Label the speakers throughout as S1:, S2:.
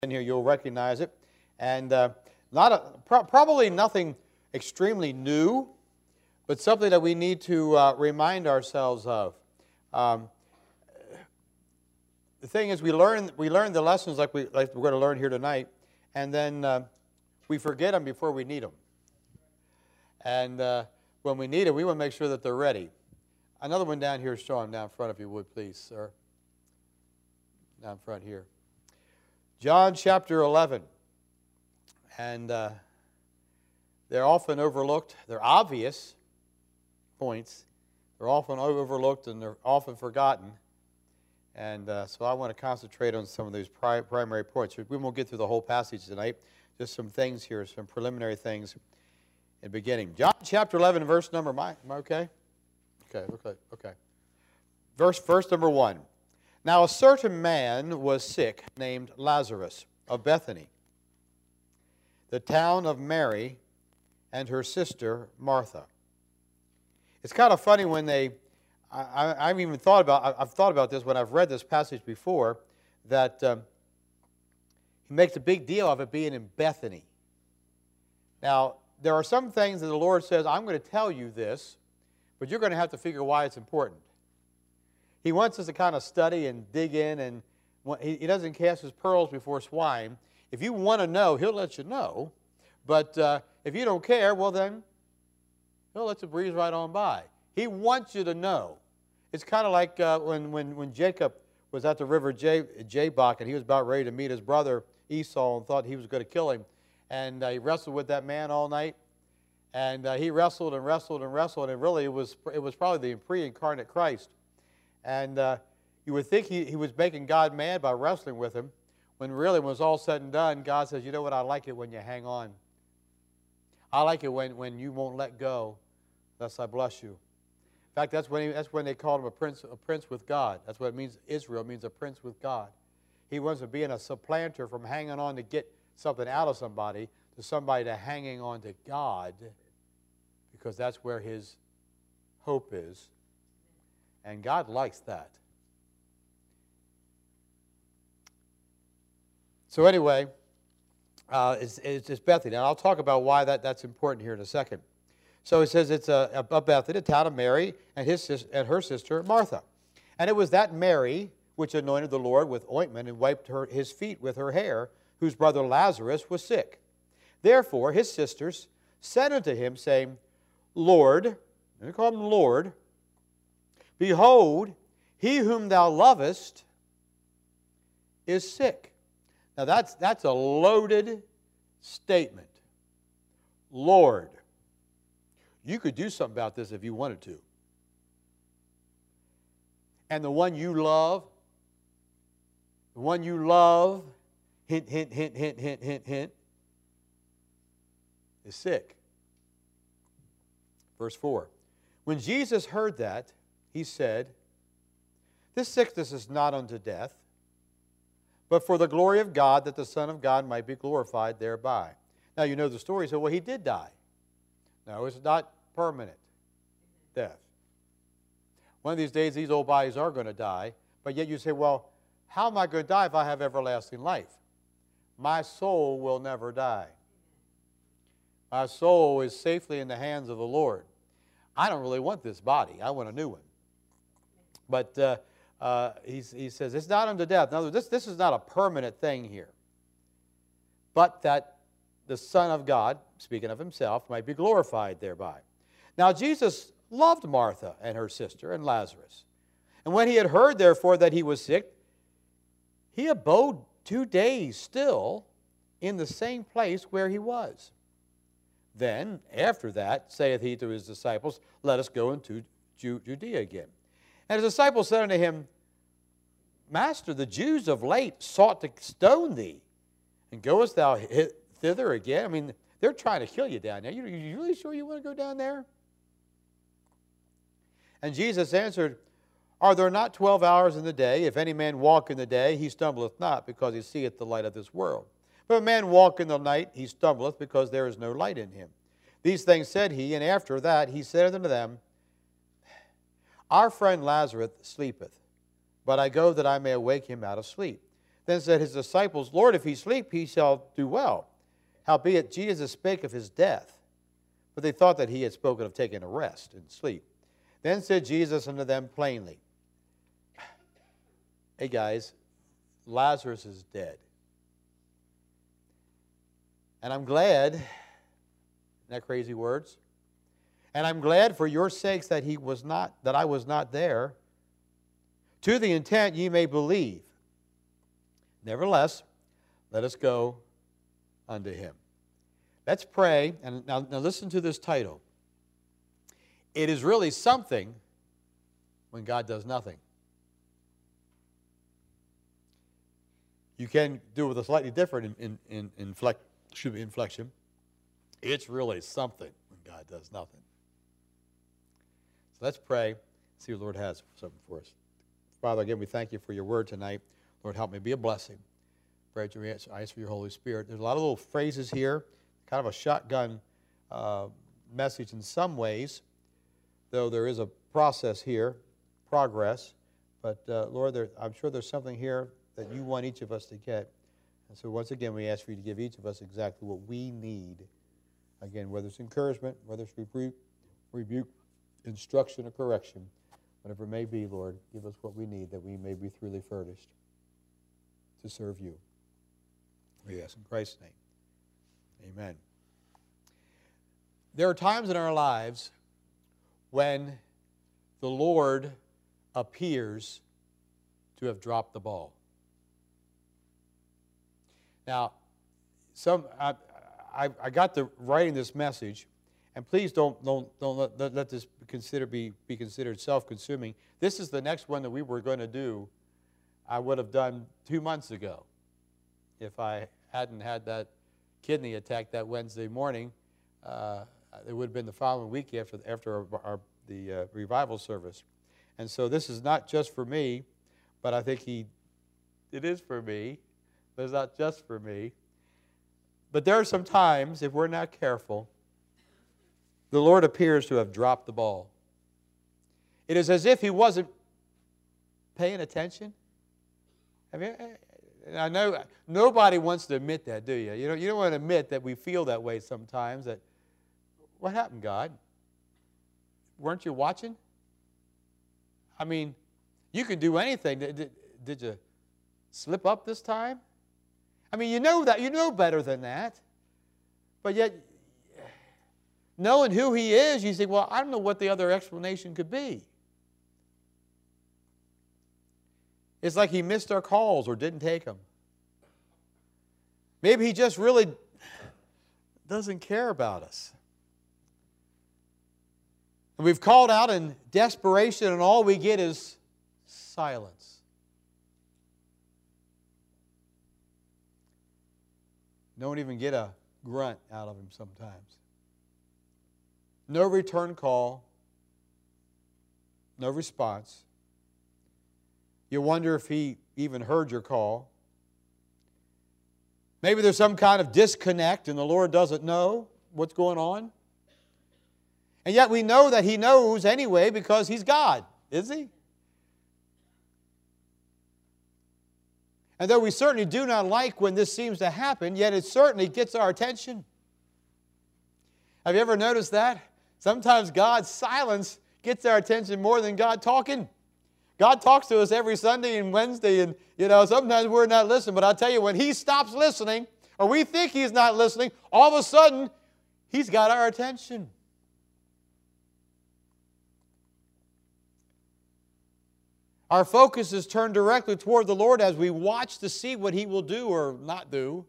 S1: in here, you'll recognize it. And probably nothing extremely new, but something that we need to remind ourselves of. The thing is, we learn the lessons like we're going to learn here tonight, and then we forget them before we need them. And when we need them, we want to make sure that they're ready. Another one down here, Sean, down front, if you would, please, sir. Down front here. John chapter 11. And they're often overlooked. They're obvious points. They're often overlooked and they're often forgotten. And so I want to concentrate on some of those primary points. We won't get through the whole passage tonight. Just some things here, some preliminary things in the beginning. John chapter 11, verse number, am I okay? Okay. Verse number 1. Now a certain man was sick, named Lazarus, of Bethany, the town of Mary and her sister Martha. It's kind of funny when I've thought about this when I've read this passage before, that he makes a big deal of it being in Bethany. Now, there are some things that the Lord says, I'm going to tell you this, but you're going to have to figure why it's important. He wants us to kind of study and dig in, and he doesn't cast his pearls before swine. If you want to know, he'll let you know. But if you don't care, well then, he'll let you breeze right on by. He wants you to know. It's kind of like when Jacob was at the river Jabbok, and he was about ready to meet his brother Esau and thought he was going to kill him. And he wrestled with that man all night. And he wrestled and wrestled and wrestled, and really it was probably the pre-incarnate Christ. And you would think he was making God mad by wrestling with him, when really when it was all said and done, God says, you know what, I like it when you hang on. I like it when you won't let go, lest I bless you. In fact, that's when they called him a prince with God. That's what it means. Israel means a prince with God. He wants to be in a supplanter from hanging on to get something out of somebody to somebody to hanging on to God, because that's where his hope is. And God likes that. So anyway, it's Bethany. And I'll talk about why that's important here in a second. So it says it's a Bethany, the town of Mary, and her sister Martha. And it was that Mary which anointed the Lord with ointment and wiped his feet with her hair, whose brother Lazarus was sick. Therefore his sisters said unto him, saying, Lord, and they call him Lord, behold, he whom thou lovest is sick. Now that's a loaded statement. Lord. You could do something about this if you wanted to. And the one you love, hint, hint, hint, hint, hint, hint, hint, is sick. Verse 4. When Jesus heard that, he said, this sickness is not unto death, but for the glory of God, that the Son of God might be glorified thereby. Now you know the story. So, well, he did die. No, it's not permanent death. One of these days, these old bodies are going to die, but yet you say, well, how am I going to die if I have everlasting life? My soul will never die. My soul is safely in the hands of the Lord. I don't really want this body. I want a new one. But he says, it's not unto death. In other words, this is not a permanent thing here, but that the Son of God, speaking of himself, might be glorified thereby. Now Jesus loved Martha and her sister and Lazarus. And when he had heard, therefore, that he was sick, he abode 2 days still in the same place where he was. Then, after that, saith he to his disciples, let us go into Judea again. And his disciples said unto him, Master, the Jews of late sought to stone thee, and goest thou thither again? I mean, they're trying to kill you down there. You really sure you want to go down there? And Jesus answered, Are there not 12 hours in the day? If any man walk in the day, he stumbleth not, because he seeth the light of this world. But if a man walk in the night, he stumbleth, because there is no light in him. These things said he, and after that he said unto them, Our friend Lazarus sleepeth, but I go that I may awake him out of sleep. Then said his disciples, Lord, if he sleep, he shall do well. Howbeit Jesus spake of his death. But they thought that he had spoken of taking a rest and sleep. Then said Jesus unto them plainly, hey guys, Lazarus is dead. And I'm glad, isn't that crazy words? And I'm glad for your sakes that I was not there, to the intent ye may believe. Nevertheless, let us go unto him. Let's pray, and now listen to this title. It is really something when God does nothing. You can do it with a slightly different inflection. It's really something when God does nothing. So let's pray, see what the Lord has something for us. Father, again, we thank you for your word tonight. Lord, help me be a blessing. Pray to you, I ask for your Holy Spirit. There's a lot of little phrases here, kind of a shotgun message in some ways, though there is a process here, progress. But Lord, I'm sure there's something here that you want each of us to get. And so once again, we ask for you to give each of us exactly what we need. Again, whether it's encouragement, whether it's rebuke, instruction, or correction, whatever it may be, Lord, give us what we need that we may be truly furnished to serve you. We ask in Christ's name. Amen. There are times in our lives when the Lord appears to have dropped the ball. Now, I got to writing this message, and please don't let this be considered self-consuming. This is the next one that we were going to do. I would have done 2 months ago if I hadn't had that kidney attack that Wednesday morning. It would have been the following week after the revival service. And so this is not just for me, but I think it is for me, but it's not just for me. But there are some times, if we're not careful, the Lord appears to have dropped the ball. It is as if he wasn't paying attention. I know nobody wants to admit that, do you? You don't want to admit that we feel that way sometimes. That, what happened, God? Weren't you watching? I mean, you could do anything. Did you slip up this time? I mean, you know that. You know better than that. But yet, knowing who he is, you say, well, I don't know what the other explanation could be. It's like he missed our calls or didn't take them. Maybe he just really doesn't care about us. And we've called out in desperation, and all we get is silence. Don't even get a grunt out of him sometimes. No return call. No response. You wonder if he even heard your call. Maybe there's some kind of disconnect and the Lord doesn't know what's going on. And yet we know that he knows anyway because he's God, is he? And though we certainly do not like when this seems to happen, yet it certainly gets our attention. Have you ever noticed that? Sometimes God's silence gets our attention more than God talking. God talks to us every Sunday and Wednesday, and sometimes we're not listening. But I'll tell you, when he stops listening, or we think he's not listening, all of a sudden, he's got our attention. Our focus is turned directly toward the Lord as we watch to see what he will do or not do.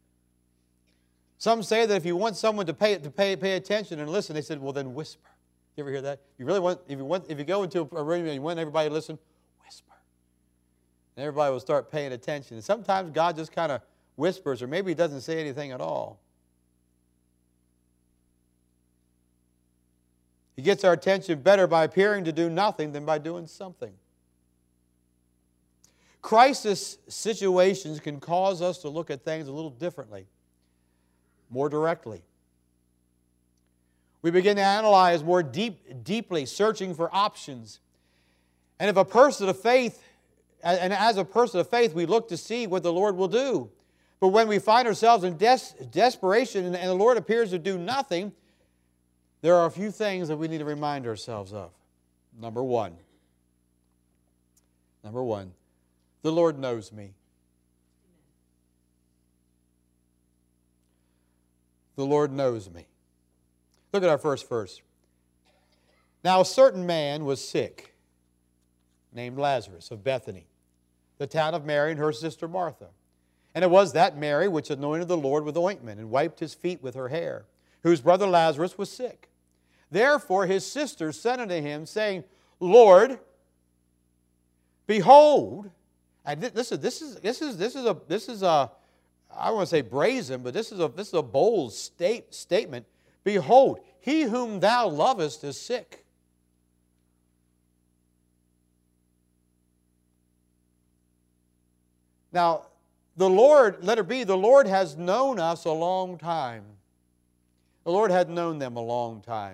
S1: Some say that if you want someone to pay attention and listen, they said, well, then whisper. You ever hear that? If you go into a room and you want everybody to listen, whisper. And everybody will start paying attention. And sometimes God just kind of whispers, or maybe he doesn't say anything at all. He gets our attention better by appearing to do nothing than by doing something. Crisis situations can cause us to look at things a little differently, more directly. We begin to analyze more deeply, searching for options. And if a person of faith and as a person of faith, we look to see what the Lord will do. But when we find ourselves in desperation and the Lord appears to do nothing, there are a few things that we need to remind ourselves of. Number one, the Lord knows me. The Lord knows me. Look at our first verse. Now a certain man was sick, named Lazarus of Bethany, the town of Mary and her sister Martha. And it was that Mary which anointed the Lord with ointment and wiped his feet with her hair, whose brother Lazarus was sick. Therefore his sisters sent unto him, saying, Lord, behold, and this is a I don't want to say brazen, but this is a bold statement. Behold, he whom thou lovest is sick. Now, the Lord, let it be, the Lord has known us a long time. The Lord had known them a long time.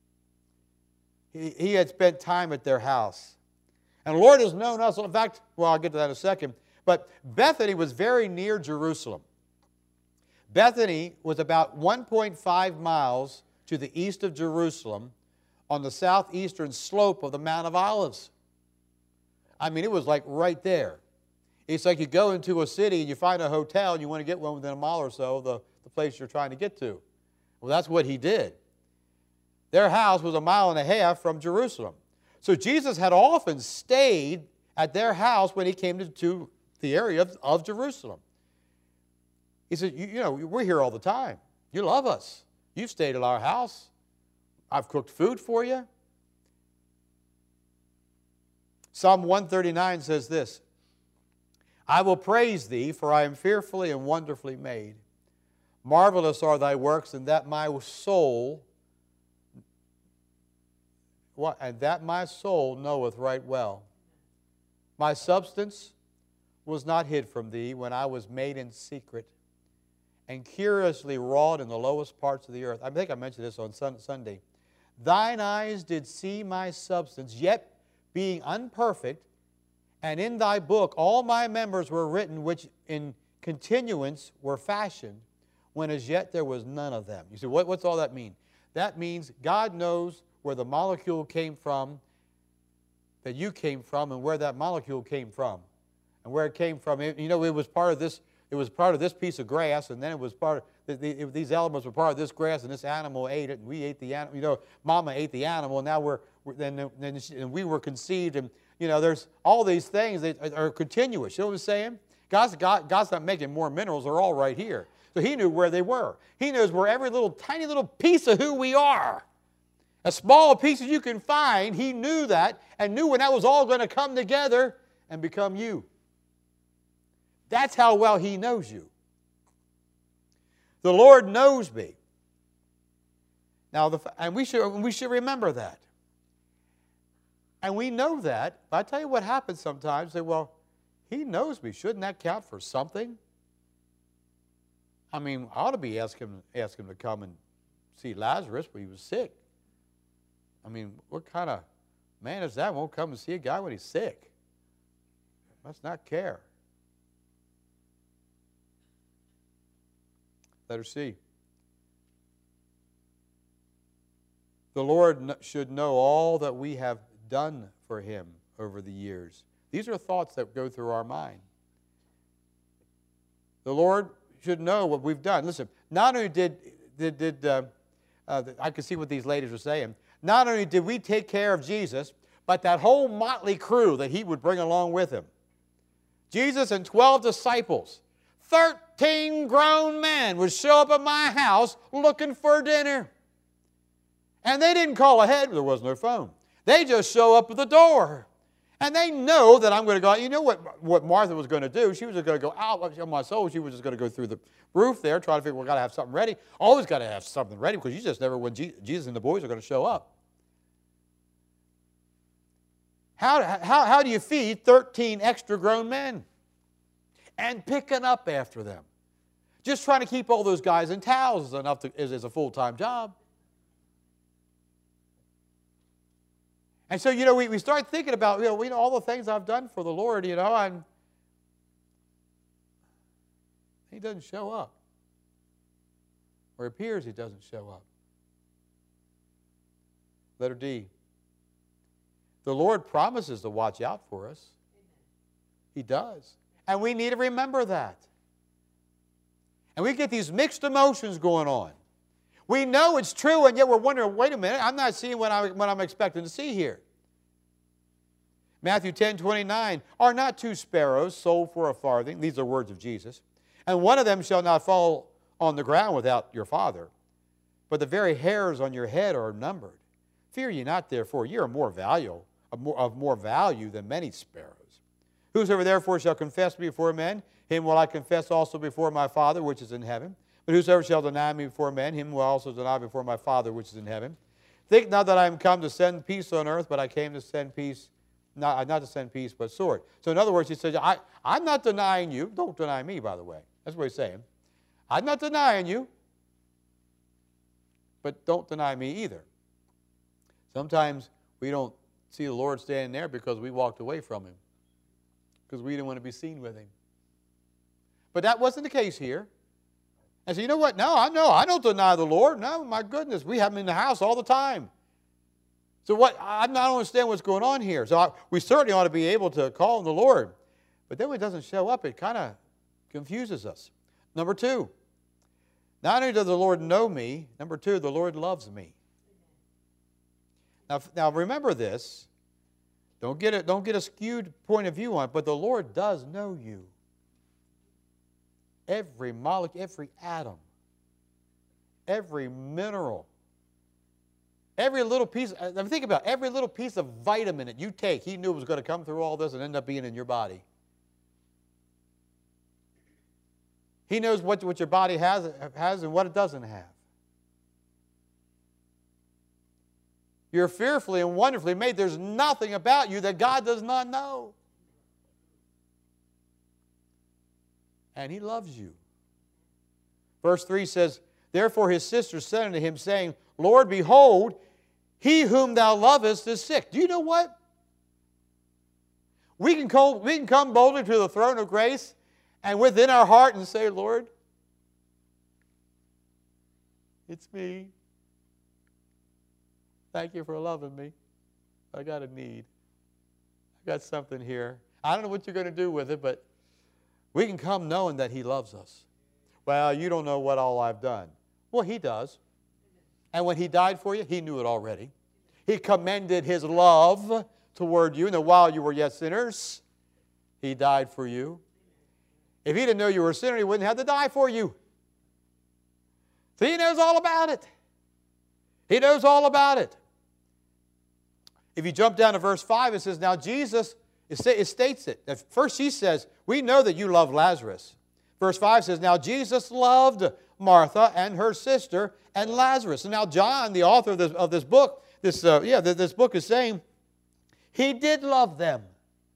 S1: He had spent time at their house. And the Lord has known us. In fact, well, I'll get to that in a second. But Bethany was very near Jerusalem. Bethany was about 1.5 miles to the east of Jerusalem on the southeastern slope of the Mount of Olives. I mean, it was like right there. It's like you go into a city and you find a hotel and you want to get one within a mile or so of the place you're trying to get to. Well, that's what he did. Their house was 1.5 miles from Jerusalem. So Jesus had often stayed at their house when he came to the area of Jerusalem. He said, you know, we're here all the time. You love us. You've stayed at our house. I've cooked food for you. Psalm 139 says this, I will praise thee, for I am fearfully and wonderfully made. Marvelous are thy works, and that my soul knoweth right well. My substance was not hid from thee when I was made in secret and curiously wrought in the lowest parts of the earth. I think I mentioned this on Sunday. Thine eyes did see my substance, yet being unperfect, and in thy book all my members were written, which in continuance were fashioned, when as yet there was none of them. You say, what's all that mean? That means God knows where the molecule came from, that you came from, and where that molecule came from. And where it came from, you know, it was part of this piece of grass, and then it was part of, these elements were part of this grass, and this animal ate it, and we ate the animal, you know, Mama ate the animal, and now and we were conceived, and, you know, there's all these things that are continuous. You know what I'm saying? God's not making more minerals. They're all right here. So he knew where they were. He knows where every tiny little piece of who we are, as small a piece as you can find, he knew that and knew when that was all going to come together and become you. That's how well he knows you. The Lord knows me. Now, and we should remember that. And we know that. But I tell you what happens sometimes. Say, well, he knows me. Shouldn't that count for something? I mean, I ought to be asking him to come and see Lazarus when he was sick. I mean, what kind of man is that? Won't come and see a guy when he's sick? Must not care. Let her see. The Lord should know all that we have done for him over the years. These are thoughts that go through our mind. The Lord should know what we've done. Listen, not only I could see what these ladies were saying. Not only did we take care of Jesus, but that whole motley crew that he would bring along with him. Jesus and 12 disciples, 13 grown men would show up at my house looking for dinner. And they didn't call ahead. There was no phone. They just show up at the door. And they know that I'm going to go out. You know what Martha was going to do? She was just going to go out on my soul. She was just going to go through the roof there, trying to figure, we've got to have something ready. Always got to have something ready because you just never know when Jesus and the boys are going to show up. How do you feed 13 extra grown men? And picking up after them. Just trying to keep all those guys in towels is a full-time job. And so, we start thinking about, all the things I've done for the Lord, and He doesn't show up. Or it appears He doesn't show up. Letter D. The Lord promises to watch out for us. He does. And we need to remember that. And we get these mixed emotions going on. We know it's true, and yet we're wondering, wait a minute, I'm not seeing what I'm expecting to see here. Matthew 10:29, are not 2 sparrows sold for a farthing? These are words of Jesus. And one of them shall not fall on the ground without your Father. But the very hairs on your head are numbered. Fear ye not, therefore, ye are of more value than many sparrows. Whosoever therefore shall confess me before men, him will I confess also before my Father which is in heaven. But whosoever shall deny me before men, him will I also deny before my Father which is in heaven. Think not that I am come to send peace on earth, but I came to send peace, not to send peace, but sword. So in other words, he says, I'm not denying you. Don't deny me, by the way. That's what he's saying. I'm not denying you, but don't deny me either. Sometimes we don't see the Lord standing there because we walked away from Him, because we didn't want to be seen with Him. But that wasn't the case here. And so, you know what? No, I don't deny the Lord. No, my goodness, we have Him in the house all the time. So I don't understand what's going on here. So we certainly ought to be able to call on the Lord. But then when it doesn't show up, it kind of confuses us. Number 2, not only does the Lord know me, number 2, the Lord loves me. Now remember this. Don't get a skewed point of view on it, but the Lord does know you. Every molecule, every atom, every mineral, every little piece. Think about it, every little piece of vitamin that you take, He knew was going to come through all this and end up being in your body. He knows what your body has and what it doesn't have. You're fearfully and wonderfully made. There's nothing about you that God does not know. And He loves you. Verse 3 says, therefore his sister said unto him, saying, Lord, behold, he whom thou lovest is sick. Do you know what? We can come boldly to the throne of grace and within our heart and say, Lord, it's me. Thank you for loving me. I got a need. I got something here. I don't know what you're going to do with it, but we can come knowing that He loves us. Well, you don't know what all I've done. Well, He does. And when He died for you, He knew it already. He commended His love toward you. And while you were yet sinners, He died for you. If He didn't know you were a sinner, He wouldn't have to die for you. So He knows all about it. He knows all about it. If you jump down to verse 5, it says, now Jesus, it states it. At first she says, we know that you love Lazarus. Verse 5 says, now Jesus loved Martha and her sister and Lazarus. And now John, the author of this book, this book is saying, He did love them.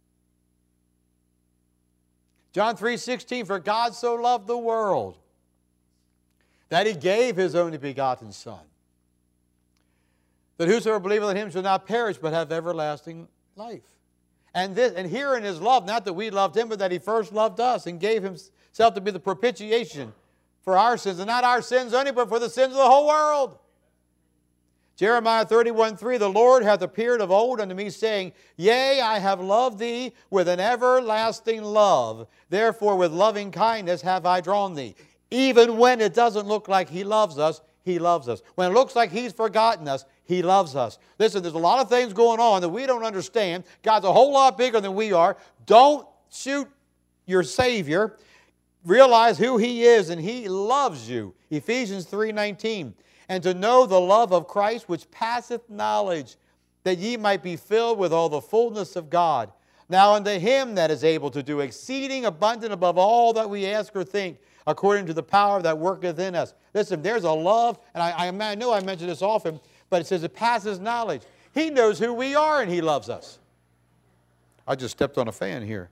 S1: John 3:16, for God so loved the world that He gave His only begotten Son, that whosoever believeth in Him shall not perish, but have everlasting life. And herein is love, not that we loved Him, but that He first loved us and gave Himself to be the propitiation for our sins, and not our sins only, but for the sins of the whole world. Jeremiah 31:3, the Lord hath appeared of old unto me, saying, yea, I have loved thee with an everlasting love. Therefore with loving kindness have I drawn thee. Even when it doesn't look like He loves us, He loves us. When it looks like He's forgotten us, He loves us. Listen, there's a lot of things going on that we don't understand. God's a whole lot bigger than we are. Don't shoot your Savior. Realize who He is, and He loves you. Ephesians 3:19. And to know the love of Christ which passeth knowledge, that ye might be filled with all the fullness of God. Now unto Him that is able to do exceeding abundant above all that we ask or think, according to the power that worketh in us. Listen, there's a love, and I know I mention this often, but it says it passes knowledge. He knows who we are, and He loves us. I just stepped on a fan here.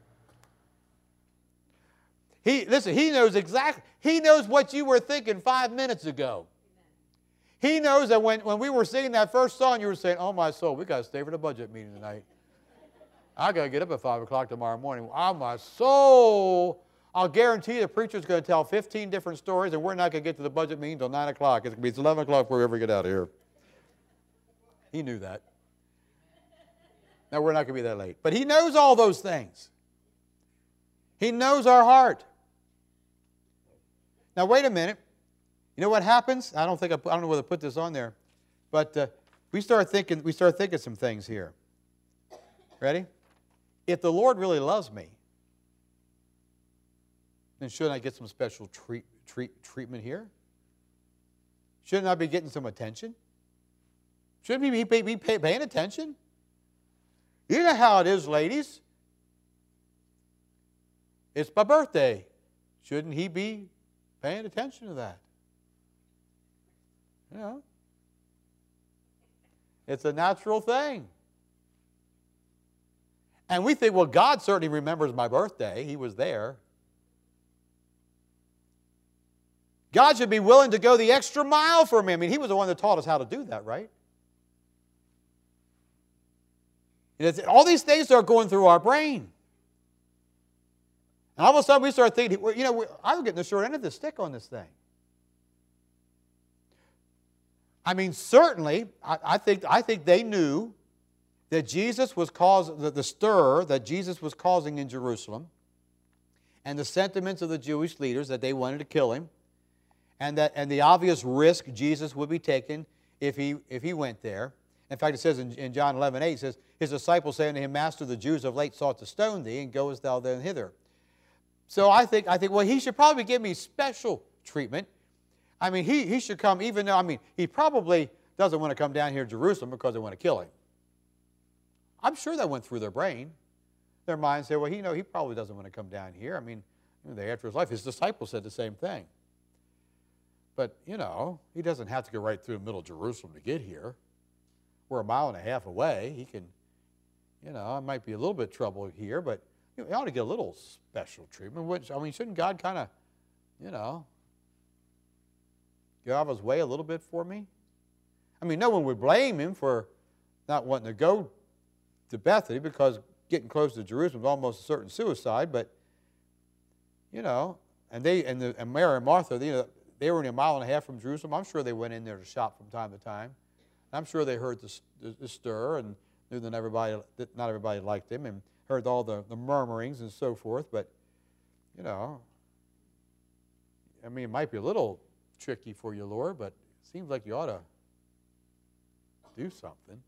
S1: He knows exactly. He knows what you were thinking 5 minutes ago. He knows that when we were singing that first song, you were saying, oh, my soul, we got to stay for the budget meeting tonight. I got to get up at 5 o'clock tomorrow morning. Oh, my soul. I'll guarantee the preacher's going to tell 15 different stories, and we're not going to get to the budget meeting until 9 o'clock. It's going to be 11 o'clock before we ever get out of here. He knew that. Now, we're not going to be that late. But he knows all those things. He knows our heart. Now, wait a minute. You know what happens? I don't know whether to put this on there, but we start thinking some things here. Ready? If the Lord really loves me, then shouldn't I get some special treatment here? Shouldn't I be getting some attention? Shouldn't we be paying attention? You know how it is, ladies. It's my birthday. Shouldn't he be paying attention to that? You know, it's a natural thing. And we think, well, God certainly remembers my birthday. He was there. God should be willing to go the extra mile for me. I mean, he was the one that taught us how to do that, right? All these things are going through our brain. And all of a sudden we start thinking, well, you know, I'm getting the short end of the stick on this thing. I mean, certainly, I think they knew that Jesus was causing the stir that Jesus was causing in Jerusalem, and the sentiments of the Jewish leaders that they wanted to kill him, and the obvious risk Jesus would be taking if he went there. In fact, it says in John 11:8, it says, his disciples say unto him, Master, the Jews of late sought to stone thee, and goest thou then hither? So I think, well, he should probably give me special treatment. I mean, he should come, even though, I mean, he probably doesn't want to come down here to Jerusalem because they want to kill him. I'm sure that went through their brain. Their mind said, well, he probably doesn't want to come down here. I mean, after his life, his disciples said the same thing. But, he doesn't have to go right through the middle of Jerusalem to get here. We're 1.5 miles away. He can, it might be a little bit trouble here, but he ought to get a little special treatment. Which, I mean, shouldn't God kind of, get out of his way a little bit for me? I mean, no one would blame him for not wanting to go to Bethany because getting close to Jerusalem is almost a certain suicide. But, and Mary and Martha, they were only 1.5 miles from Jerusalem. I'm sure they went in there to shop from time to time. I'm sure they heard the stir and knew that not everybody liked him, and heard all the murmurings and so forth. But, I mean, it might be a little tricky for you, Lord, but it seems like you ought to do something.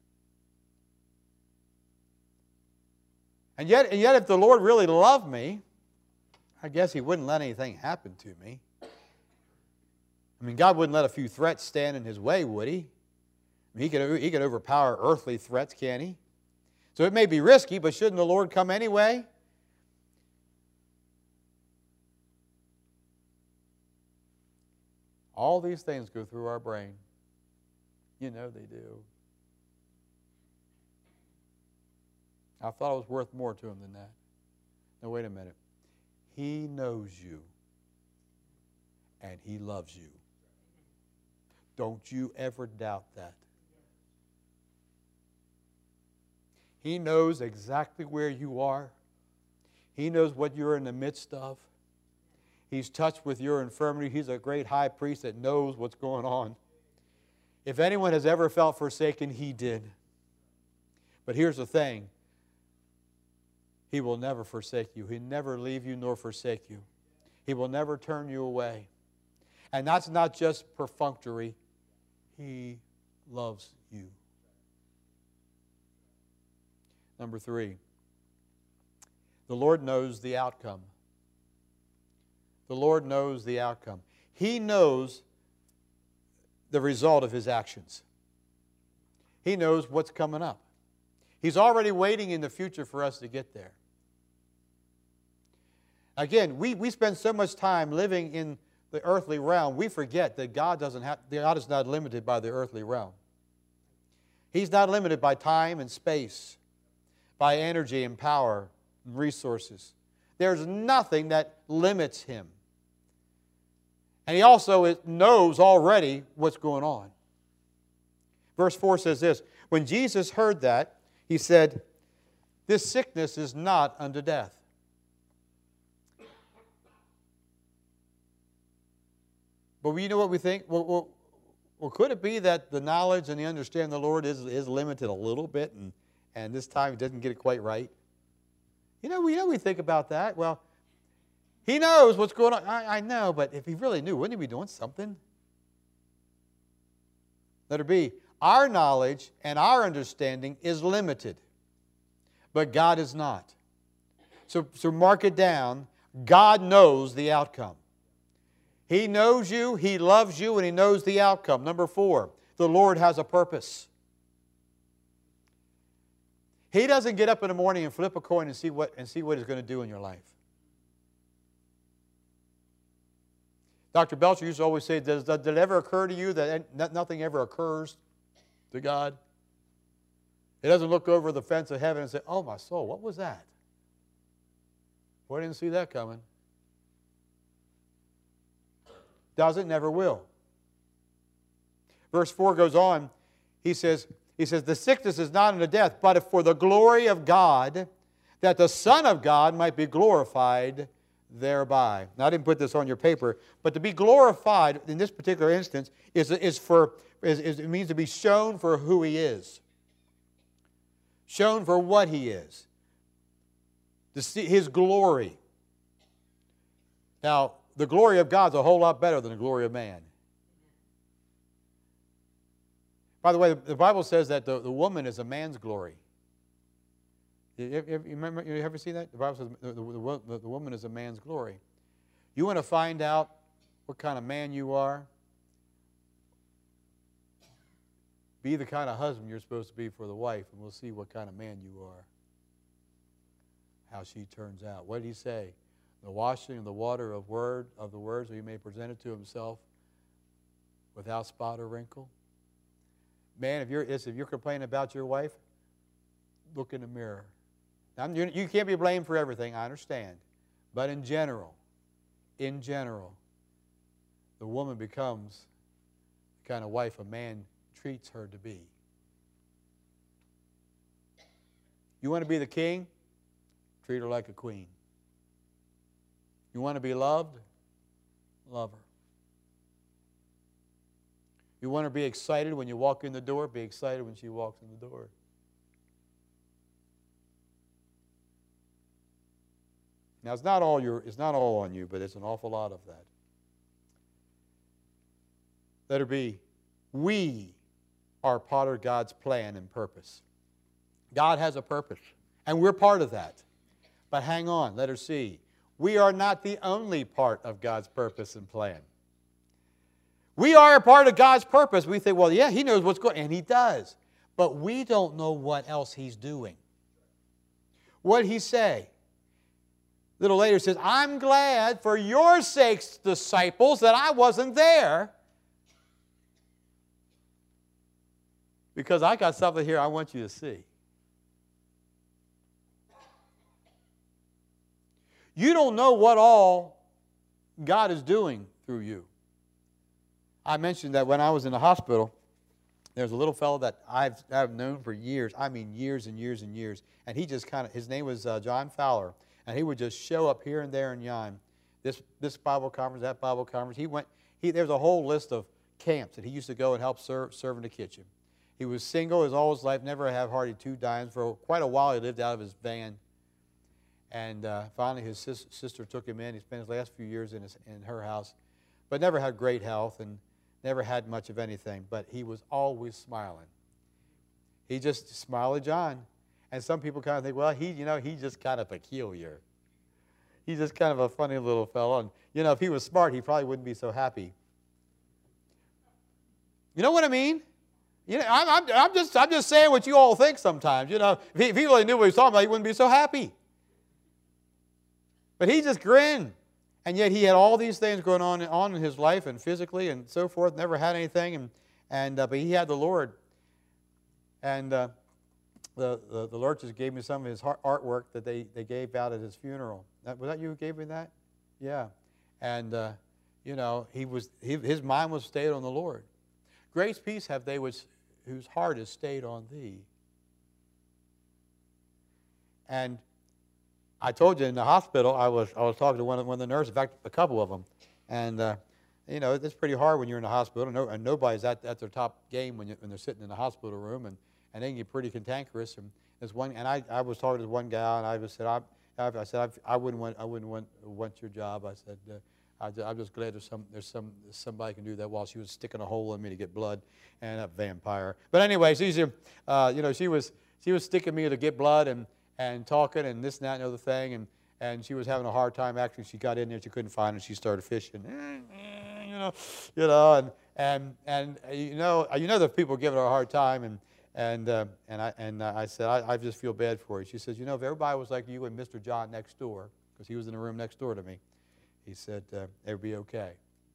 S1: And yet, if the Lord really loved me, I guess he wouldn't let anything happen to me. I mean, God wouldn't let a few threats stand in his way, would he? I mean, he could overpower earthly threats, can't he? So it may be risky, but shouldn't the Lord come anyway? All these things go through our brain. They do. I thought it was worth more to him than that. Now, wait a minute. He knows you, and he loves you. Don't you ever doubt that. He knows exactly where you are. He knows what you're in the midst of. He's touched with your infirmity. He's a great high priest that knows what's going on. If anyone has ever felt forsaken, he did. But here's the thing. He will never forsake you. He'll never leave you nor forsake you. He will never turn you away. And that's not just perfunctory. He loves you. Number 3, the Lord knows the outcome. The Lord knows the outcome. He knows the result of his actions. He knows what's coming up. He's already waiting in the future for us to get there. Again, we spend so much time living in the earthly realm, we forget that God is not limited by the earthly realm. He's not limited by time and space, by energy and power and resources. There's nothing that limits him. And he also knows already what's going on. Verse 4 says this, when Jesus heard that, he said, this sickness is not unto death. But you know what we think? Well, could it be that the knowledge and the understanding of the Lord is limited a little bit, and this time he doesn't get it quite right? We think about that. Well, he knows what's going on. I know, but if he really knew, wouldn't he be doing something? Let it be. Our knowledge and our understanding is limited, but God is not. So mark it down. God knows the outcome. He knows you, He loves you, and He knows the outcome. Number 4, the Lord has a purpose. He doesn't get up in the morning and flip a coin and see what He's going to do in your life. Dr. Belcher used to always say, did it ever occur to you that nothing ever occurs to God? He doesn't look over the fence of heaven and say, oh, my soul, what was that? Well, I didn't see that coming. Doesn't, never will. Verse 4 goes on. He says, the sickness is not unto death, but if for the glory of God, that the Son of God might be glorified thereby. Now, I didn't put this on your paper, but to be glorified in this particular instance it means to be shown for who He is. Shown for what He is. To see His glory. Now, the glory of God's a whole lot better than the glory of man. By the way, the Bible says that the woman is a man's glory. You ever see that? The Bible says the woman is a man's glory. You want to find out what kind of man you are? Be the kind of husband you're supposed to be for the wife, and we'll see what kind of man you are. How she turns out. What did He say? The washing of the water of the words, so He may present it to Himself without spot or wrinkle. Man, if you're complaining about your wife, look in the mirror. Now, you can't be blamed for everything, I understand. But in general, the woman becomes the kind of wife a man treats her to be. You want to be the king? Treat her like a queen. You want to be loved? Love her. You want to be excited when you walk in the door? Be excited when she walks in the door. Now, it's not all on you, but it's an awful lot of that. Let her be. We are part of God's plan and purpose. God has a purpose, and we're part of that. But hang on, let her see. We are not the only part of God's purpose and plan. We are a part of God's purpose. We think, well, yeah, He knows what's going on, and He does. But we don't know what else He's doing. What did He say? A little later, He says, I'm glad for your sakes, disciples, that I wasn't there, because I got something here I want you to see. You don't know what all God is doing through you. I mentioned that when I was in the hospital, there's a little fellow that I've known for years. I mean years and years and years. And he just his name was John Fowler. And he would just show up here and there and yon. This Bible conference, that Bible conference. There's a whole list of camps that he used to go and help serve in the kitchen. He was single his all his life, never had hardly 2 dimes. For quite a while he lived out of his van. And finally his sister took him in. He spent his last few years in her house, but never had great health and never had much of anything. But he was always smiling. He just smiled at John. And some people kind of think, well, he's just kind of peculiar. He's just kind of a funny little fellow. And, if he was smart, he probably wouldn't be so happy. You know what I mean? I'm just saying what you all think sometimes. If he really knew what he was talking about, he wouldn't be so happy. But he just grinned. And yet he had all these things going on in his life and physically and so forth. Never had anything. But he had the Lord. And the Lord just gave me some of his artwork that they gave out at his funeral. Was that you who gave me that? Yeah. And, his mind was stayed on the Lord. Grace, peace have they which whose heart is stayed on thee. And I told you in the hospital, I was talking to one of the nurses, in fact, a couple of them. And, you know, it's pretty hard when you're in the hospital, and nobody's at their top game when they're sitting in the hospital room, and they can get pretty cantankerous. And there's one, and I was talking to one gal, and I just said, I wouldn't want your job. I said, I'm just glad there's somebody can do that, while she was sticking a hole in me to get blood, and a vampire. But anyway, you know, she was sticking me to get blood and talking and this and that and the other thing, and she was having a hard time. Actually, she got in there, she couldn't find it, she started fishing, you know, and you know the people giving her a hard time, and I said, I just feel bad for you. She says, you know, if everybody was like you and Mr. John next door, because he was in the room next door to me, he said, it would be okay.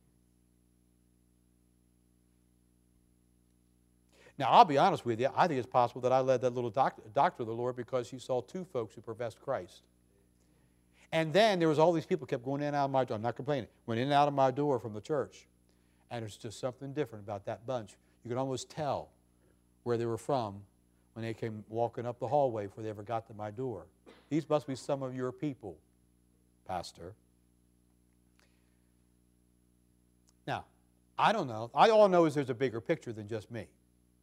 S1: Now, I'll be honest with you. I think it's possible that I led that little doctor of the Lord because she saw two folks who professed Christ. And then there was all these people kept going in and out of my door. I'm not complaining. Went in and out of my door from the church. And there's just something different about that bunch. You could almost tell where they were from when they came walking up the hallway before they ever got to my door. These must be some of your people, Pastor. Now, I don't know. I all know is there's a bigger picture than just me.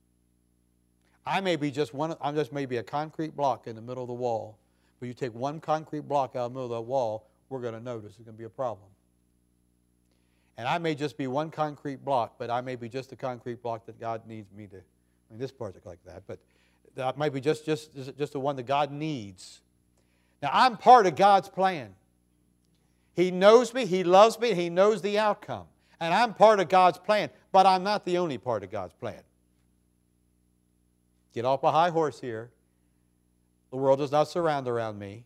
S1: I may be just I'm just maybe a concrete block in the middle of the wall. But you take one concrete block out of the middle of that wall, we're going to notice it's going to be a problem. And I may just be one concrete block, but I may be just a concrete block that God needs me to. I mean, this part's like that, but that might be just the one that God needs. Now, I'm part of God's plan. He knows me, He loves me, He knows the outcome. And I'm part of God's plan, but I'm not the only part of God's plan. Get off a high horse here. The world does not surround around me.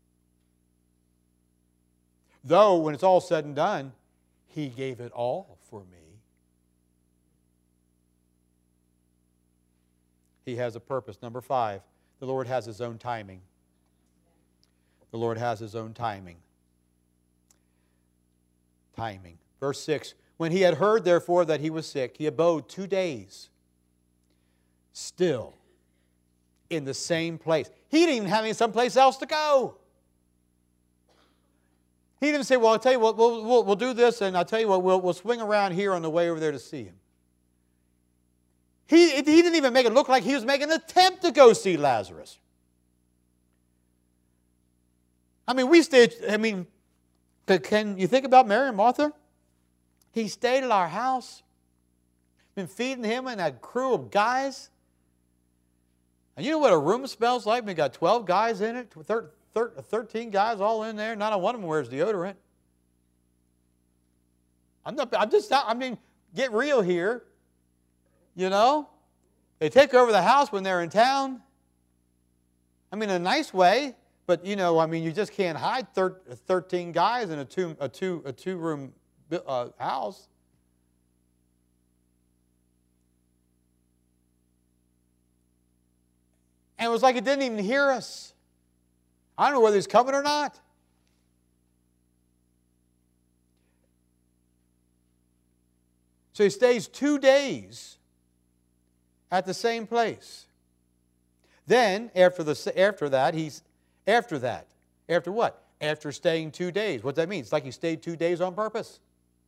S1: Though, when it's all said and done, He gave it all for me. He has a purpose. Number 5, the Lord has His own timing. The Lord has His own timing. Timing. Verse 6, when He had heard, therefore, that he was sick, He abode 2 days still in the same place. He didn't even have any someplace else to go. He didn't say, well, I'll tell you what, we'll do this, and I'll tell you what, we'll swing around here on the way over there to see Him. He didn't even make it look like He was making an attempt to go see Lazarus. I mean, can you think about Mary and Martha? He stayed at our house, been feeding him and that crew of guys. And you know what a room smells like? We got 12 guys in it, 13 guys all in there. Not one of them wears deodorant. Get real here. You know? They take over the house when they're in town. I mean, in a nice way. But, you know, I mean, you just can't hide 13 guys in a two-room house. And it was like it didn't even hear us. I don't know whether He's coming or not. So He stays 2 days at the same place. Then, after what? After staying 2 days. What does that mean? It's like He stayed 2 days on purpose.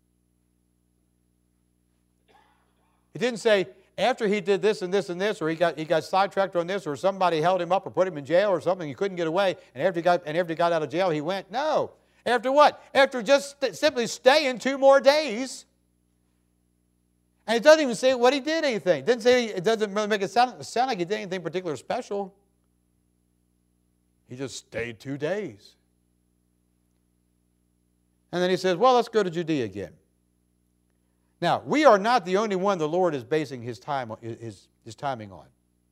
S1: He didn't say, after he did this and this and this, or he got sidetracked on this, or somebody held him up or put him in jail or something, he couldn't get away, and after he got out of jail, he went. No. After what? After just simply staying 2 more days. And it doesn't even say what he did anything. It doesn't really make it sound like he did anything particularly special. He just stayed 2 days. And then he says, well, let's go to Judea again. Now, we are not the only one the Lord is basing His timing on.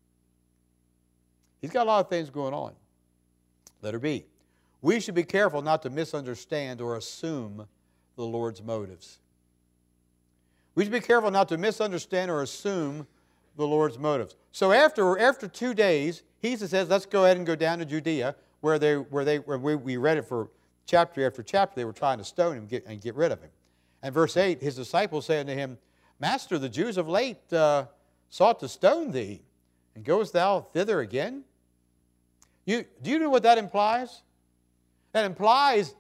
S1: He's got a lot of things going on. Letter B. We should be careful not to misunderstand or assume the Lord's motives. We should be careful not to misunderstand or assume the Lord's motives. So after 2 days, He says, let's go ahead and go down to Judea, where we read it for chapter after chapter. They were trying to stone Him and get rid of Him. And verse 8, His disciples say unto Him, Master, the Jews of late sought to stone thee, and goest thou thither again? Do you know what that implies? That implies,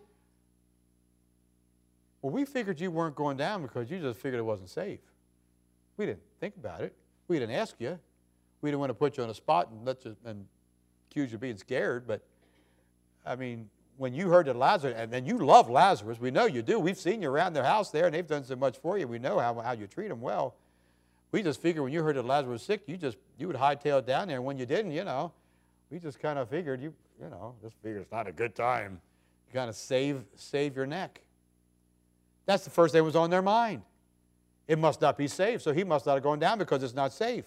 S1: well, we figured you weren't going down because you just figured it wasn't safe. We didn't think about it. We didn't ask you. We didn't want to put you on a spot and accuse you of being scared. But, I mean, when you heard that Lazarus, and you love Lazarus, we know you do. We've seen you around their house there, and they've done so much for you. We know how you treat them well. We just figured when you heard that Lazarus was sick, you would hightail it down there. And when you didn't, we just kind of figured just figured it's not a good time. You kind of save your neck. That's the first thing that was on their mind. It must not be safe, so he must not have gone down because it's not safe.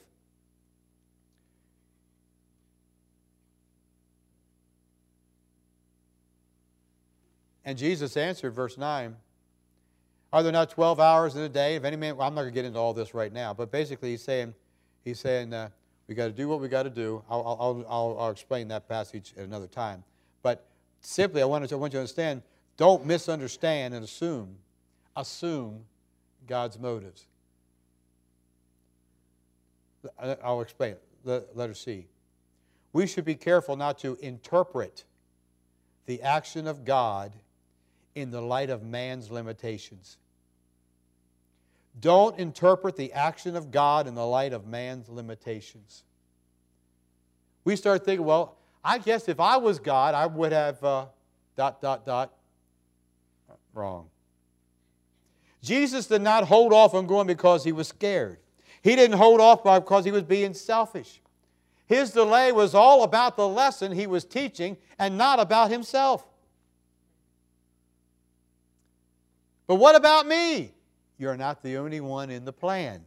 S1: And Jesus answered, verse 9, are there not 12 hours in a day? If any man, well, I'm not going to get into all this right now, but basically he's saying we got to do what we got to do. I'll explain that passage at another time. But simply, I want you to understand, don't misunderstand and assume God's motives. I'll explain it. Letter C. We should be careful not to interpret the action of God in the light of man's limitations. Don't interpret the action of God in the light of man's limitations. We start thinking, well, I guess if I was God, I would have ... Wrong. Jesus did not hold off on going because he was scared. He didn't hold off because he was being selfish. His delay was all about the lesson he was teaching and not about himself. But what about me? You're not the only one in the plan.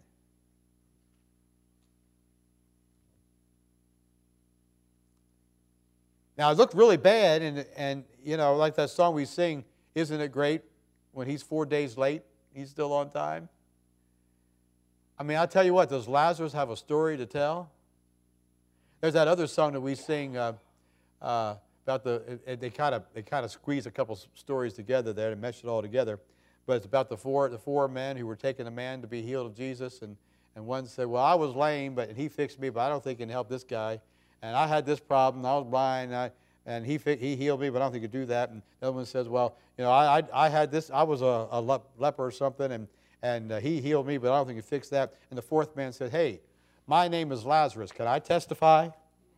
S1: Now, it looked really bad, and like that song we sing, isn't it great when he's 4 days late, he's still on time? I mean, I'll tell you what, does Lazarus have a story to tell? There's that other song that we sing about they kind of squeeze a couple stories together there to mesh it all together. But it's about the four men who were taking a man to be healed of Jesus, and one said, well, I was lame, but he fixed me, but I don't think he can help this guy. And I had this problem, I was blind, and he healed me, but I don't think he could do that. And the other one says, well, I had this, I was a leper or something, and he healed me, but I don't think he fixed that. And the fourth man said, hey, my name is Lazarus. Can I testify?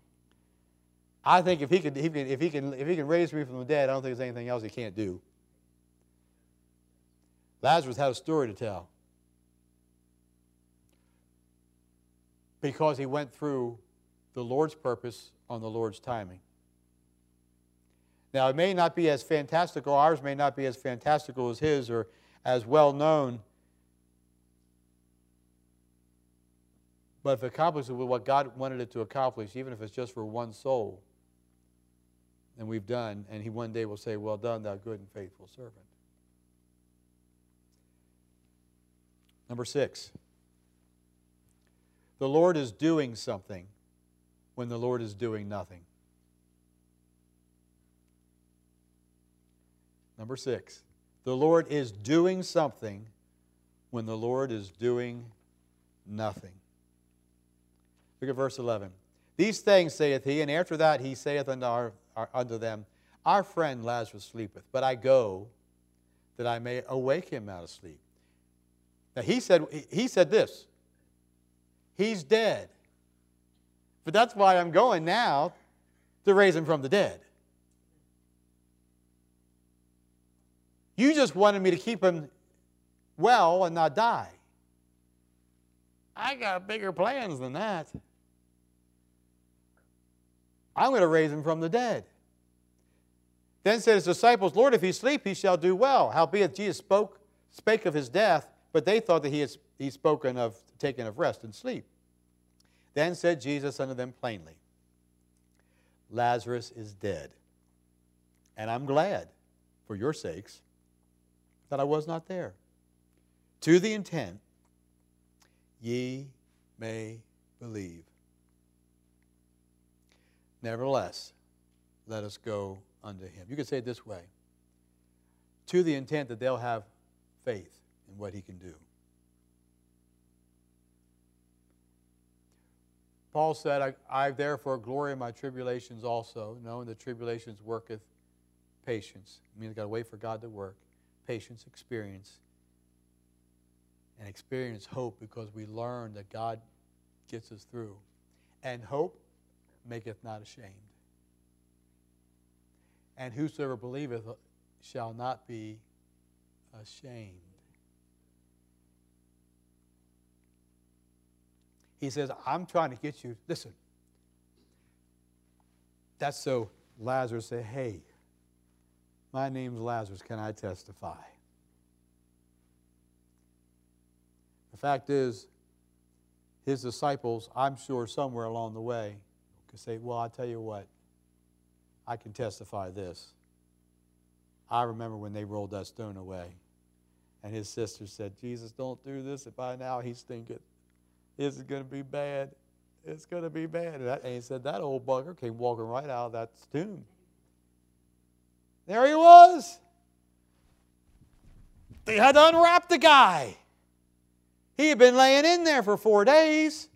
S1: I think if he can raise me from the dead, I don't think there's anything else he can't do. Lazarus had a story to tell because he went through the Lord's purpose on the Lord's timing. Now, it may not be as fantastical, ours may not be as fantastical as his or as well known, but if it accomplishes what God wanted it to accomplish, even if it's just for one soul, then we've done, and he one day will say, well done, thou good and faithful servant. Number 6, the Lord is doing something when the Lord is doing nothing. Number 6, the Lord is doing something when the Lord is doing nothing. Look at verse 11. These things saith he, and after that he saith unto them, our friend Lazarus sleepeth, but I go that I may awake him out of sleep. Now he said this, he's dead. But that's why I'm going now to raise him from the dead. You just wanted me to keep him well and not die. I got bigger plans than that. I'm going to raise him from the dead. Then said his disciples, Lord, if he sleep, he shall do well. Howbeit Jesus spake of his death, but they thought that he spoken of taking of rest and sleep. Then said Jesus unto them plainly, Lazarus is dead, and I'm glad for your sakes that I was not there, to the intent ye may believe. Nevertheless, let us go unto him. You could say it this way, to the intent that they'll have faith in what he can do. Paul said, I therefore glory in my tribulations also, knowing that tribulations worketh patience. It means you've got to wait for God to work. Patience, experience. And experience hope, because we learn that God gets us through. And hope maketh not ashamed. And whosoever believeth shall not be ashamed. He says, I'm trying to get you, listen. That's so Lazarus said, hey, my name's Lazarus, can I testify? The fact is, his disciples, I'm sure somewhere along the way, could say, well, I'll tell you what, I can testify this. I remember when they rolled that stone away, and his sister said, Jesus, don't do this. And by now he's thinking, this is going to be bad. It's going to be bad. And he said, that old bugger came walking right out of that tomb. There he was. They had to unwrap the guy. He had been laying in there for 4 days.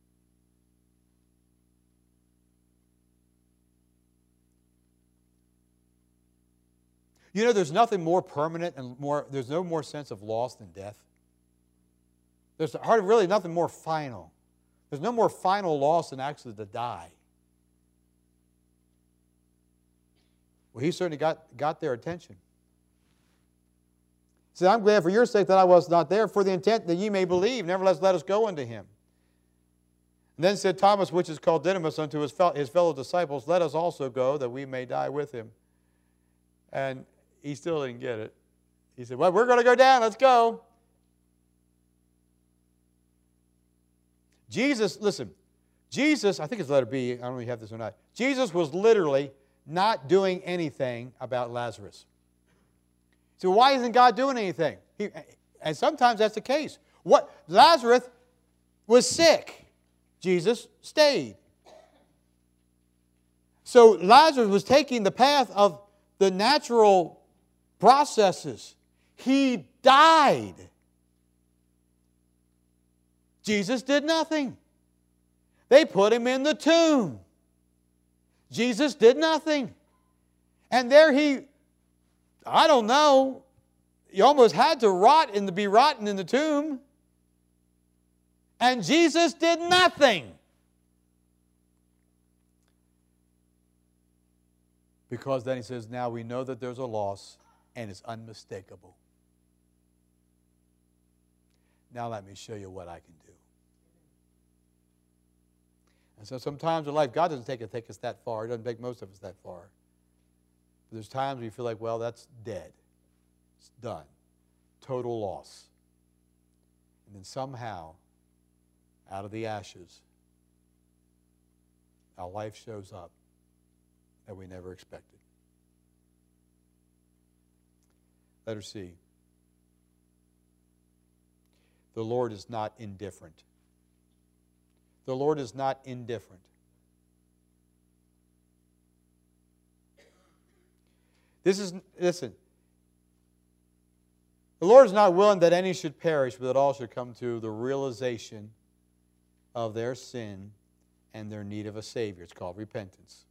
S1: You know, there's nothing more permanent and there's no more sense of loss than death. There's hardly really nothing more final. There's no more final loss than actually to die. Well, he certainly got their attention. He said, I'm glad for your sake that I was not there, for the intent that ye may believe. Nevertheless, let us go unto him. And then said Thomas, which is called Didymus, unto his fellow disciples, let us also go, that we may die with him. And he still didn't get it. He said, well, we're going to go down. Let's go. Jesus, listen, Jesus, I think it's letter B. I don't know if you have this or not. Jesus was literally not doing anything about Lazarus. So why isn't God doing anything? And sometimes that's the case. Lazarus was sick. Jesus stayed. So Lazarus was taking the path of the natural processes. He died. Jesus did nothing. They put him in the tomb. Jesus did nothing. And there I don't know, he almost had to be rotten in the tomb. And Jesus did nothing. Because then he says, now we know that there's a loss and it's unmistakable. Now let me show you what I can do. And so sometimes in life, God doesn't take us that far. He doesn't take most of us that far. But there's times we feel like, well, that's dead. It's done. Total loss. And then somehow, out of the ashes, our life shows up that we never expected. Letter C. The Lord is not indifferent. The Lord is not indifferent. Listen. The Lord is not willing that any should perish, but that all should come to the realization of their sin and their need of a Savior. It's called repentance.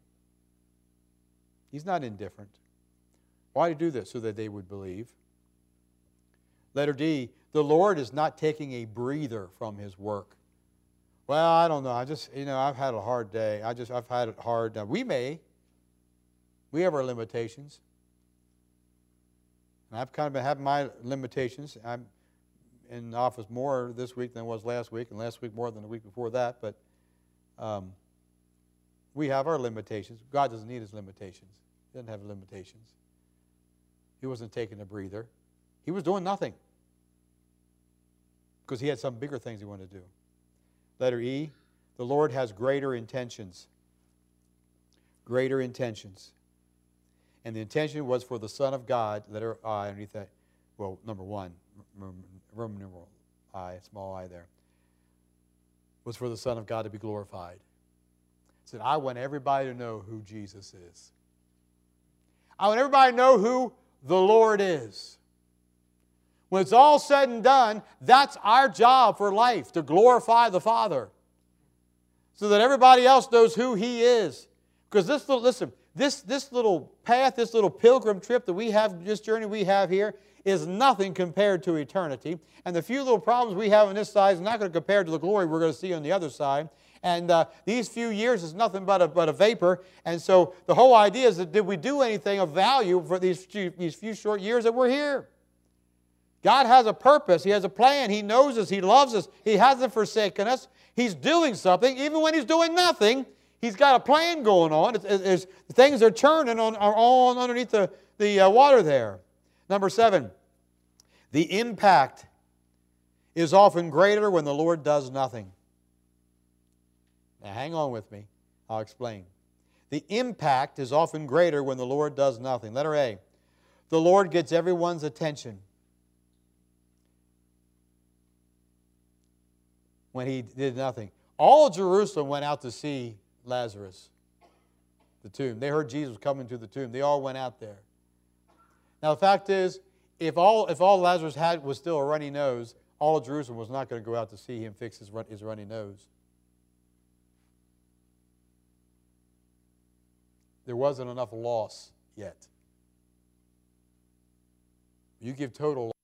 S1: He's not indifferent. Why did he do this? So that they would believe. Letter D. The Lord is not taking a breather from His work. Well, I don't know. I've had a hard day. I've had it hard. Now, we have our limitations. And I've kind of been having my limitations. I'm in the office more this week than I was last week, and last week more than the week before that. But we have our limitations. God doesn't need His limitations. He doesn't have limitations. He wasn't taking a breather. He was doing nothing because He had some bigger things He wanted to do. Letter E, the Lord has greater intentions. Greater intentions. And the intention was for the Son of God, letter I underneath that, well, number 1, Roman numeral I, small I there, was for the Son of God to be glorified. He said, I want everybody to know who Jesus is. I want everybody to know who the Lord is. When it's all said and done, that's our job for life, to glorify the Father. so that everybody else knows who He is. Because this little path, this little pilgrim trip that we have, this journey we have here, is nothing compared to eternity. And the few little problems we have on this side is not going to compare to the glory we're going to see on the other side. And these few years is nothing but a vapor. And so the whole idea is that did we do anything of value for these few short years that we're here? God has a purpose. He has a plan. He knows us. He loves us. He hasn't forsaken us. He's doing something. Even when He's doing nothing, He's got a plan going on. Things are churning on underneath the water there. Number 7, the impact is often greater when the Lord does nothing. Now hang on with me. I'll explain. The impact is often greater when the Lord does nothing. Letter A, the Lord gets everyone's attention. When He did nothing. All of Jerusalem went out to see Lazarus, the tomb. They heard Jesus coming to the tomb. They all went out there. Now the fact is, if all Lazarus had was still a runny nose, all of Jerusalem was not going to go out to see him fix his runny nose. There wasn't enough loss yet. You give total loss.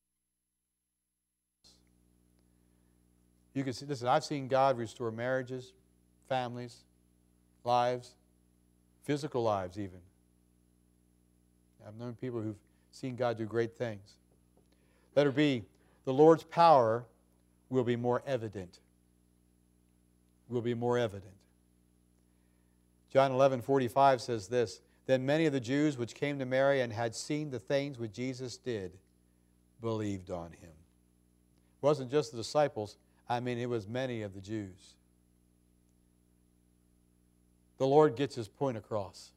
S1: You can see, listen, I've seen God restore marriages, families, lives, physical lives even. I've known people who've seen God do great things. Letter B, the Lord's power will be more evident. Will be more evident. John 11:45 says this, then many of the Jews which came to Mary and had seen the things which Jesus did believed on Him. It wasn't just the disciples. I mean, it was many of the Jews. The Lord gets His point across.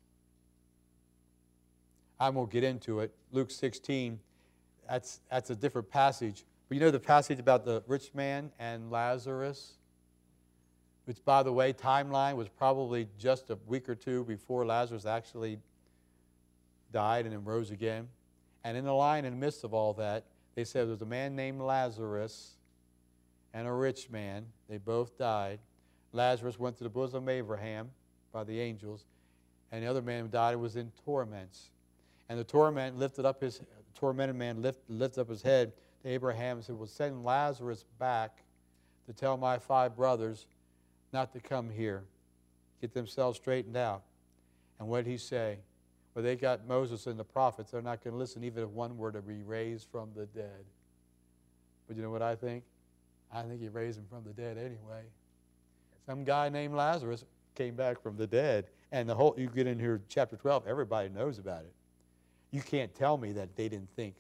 S1: I won't get into it. Luke 16, that's a different passage. But you know the passage about the rich man and Lazarus? Which, by the way, timeline was probably just a week or two before Lazarus actually died and then rose again. And in the line in the midst of all that, they said there was a man named Lazarus and a rich man. They both died. Lazarus went to the bosom of Abraham by the angels, and the other man who died was in torments. And the tormented man lifted up his head to Abraham and said, well, send Lazarus back to tell my 5 brothers not to come here. Get themselves straightened out. And what did he say? Well, they got Moses and the prophets. They're not going to listen even if one were to be raised from the dead. But you know what I think? I think He raised him from the dead anyway. Some guy named Lazarus came back from the dead. And you get in here, chapter 12, everybody knows about it. You can't tell me that they didn't think.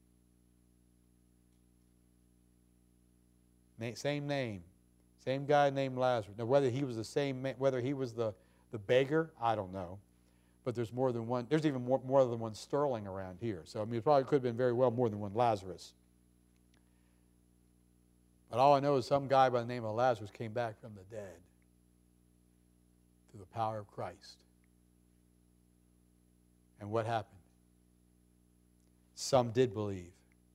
S1: Same name. Same guy named Lazarus. Now, whether he was the beggar, I don't know. But there's more than one. There's even more than one Sterling around here. So, I mean, it probably could have been very well more than one Lazarus. But all I know is some guy by the name of Lazarus came back from the dead through the power of Christ. And what happened? Some did believe,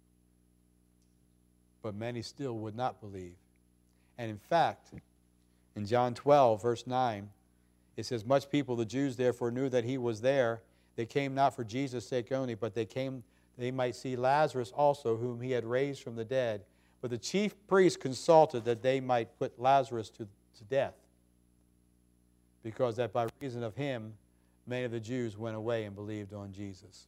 S1: but many still would not believe. And in fact, in John 12, verse 9, it says, much people, the Jews, therefore knew that He was there. They came not for Jesus' sake only, but they might see Lazarus also, whom He had raised from the dead. But the chief priests consulted that they might put Lazarus to death, because that by reason of him, many of the Jews went away and believed on Jesus.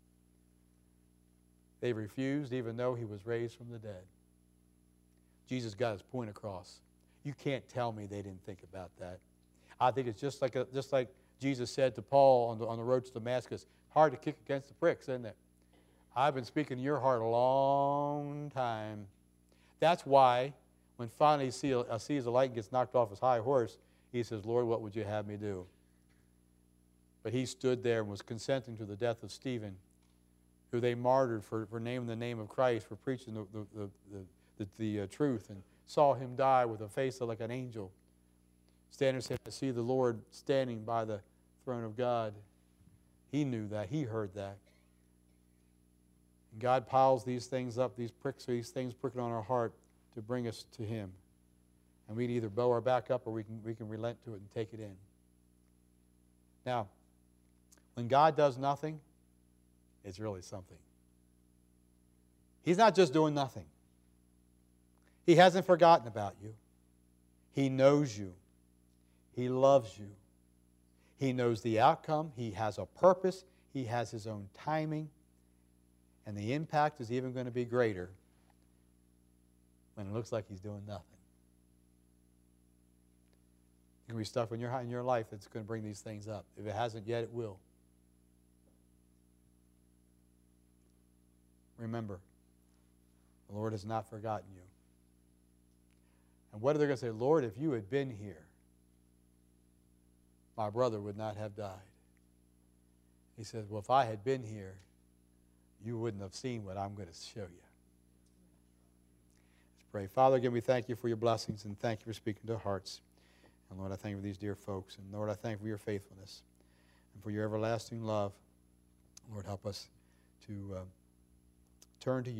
S1: They refused, even though He was raised from the dead. Jesus got His point across. You can't tell me they didn't think about that. I think it's just like Jesus said to Paul on the road to Damascus, hard to kick against the pricks, isn't it? I've been speaking to your heart a long time. That's why when finally he sees the light and gets knocked off his high horse, he says, Lord, what would you have me do? But he stood there and was consenting to the death of Stephen, who they martyred for naming the name of Christ, for preaching the truth, and saw him die with a face like an angel. Standing said, I see the Lord standing by the throne of God. He knew that. He heard that. And God piles these things up, these things pricking on our heart to bring us to Him. And we can either bow our back up or we can relent to it and take it in. Now, when God does nothing, it's really something. He's not just doing nothing. He hasn't forgotten about you. He knows you. He loves you. He knows the outcome. He has a purpose. He has His own timing. And the impact is even going to be greater when it looks like He's doing nothing. There can be stuff in your life that's going to bring these things up. If it hasn't yet, it will. Remember, the Lord has not forgotten you. And what are they going to say? Lord, if you had been here, my brother would not have died. He says, well, if I had been here, you wouldn't have seen what I'm going to show you. Let's pray. Father, again, we thank you for your blessings and thank you for speaking to our hearts. And Lord, I thank you for these dear folks. And Lord, I thank you for your faithfulness and for your everlasting love. Lord, help us to turn to you.